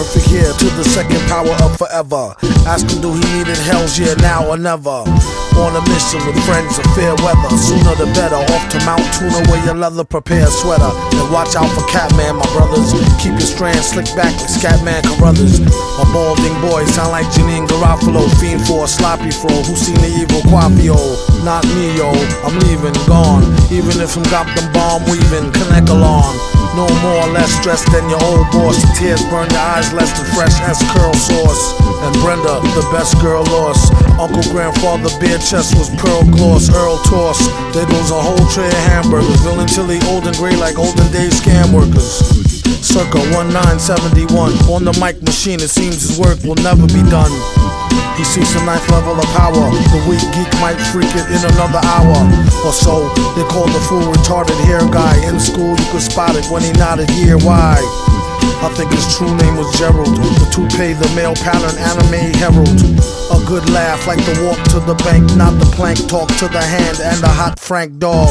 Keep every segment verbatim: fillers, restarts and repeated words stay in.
perfect here to the second power of forever. Ask him, do he need it? Hell's yeah, now or never. On a mission with friends of fair weather. Sooner the better. Off to Mount Tuna, wear your leather, prepare a sweater. And watch out for Catman, my brothers. Keep your strands slick back like Scatman Carruthers. A balding boy sound like Janine Garofalo. Fiend for a sloppy fro. Who seen the evil Quaffio? Not me, yo. I'm leaving, gone. Even if I'm got them bomb weaving, connect along. No more or less stressed than your old boss. The tears burn your eyes less than fresh S-curl sauce. And Brenda, the best girl lost. Uncle grandfather bare chest was pearl gloss. Earl toss. There goes a whole tray of hamburgers. Villain chili, old and gray like olden days scam workers. Circa nineteen seventy-one. On the mic machine, it seems his work will never be done. He seeks a ninth level of power. The weak geek might freak it in another hour or so. They call the fool retarded hair guy. In school you could spot it when he nodded here. Why? I think his true name was Gerald. The toupee, the male pattern anime herald. A good laugh like the walk to the bank, not the plank. Talk to the hand and a hot Frank dog.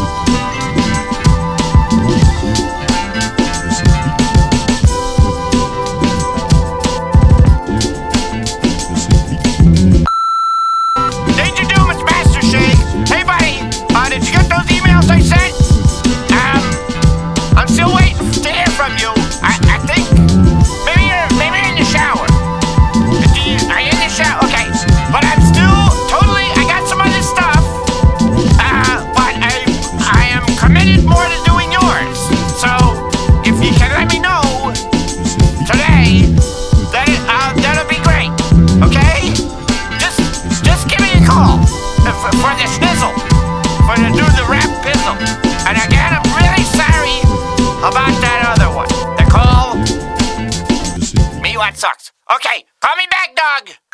For the snizzle, for to do the rap pizzle. And again, I'm really sorry about that other one. They call me what sucks. Okay, call me back, dog.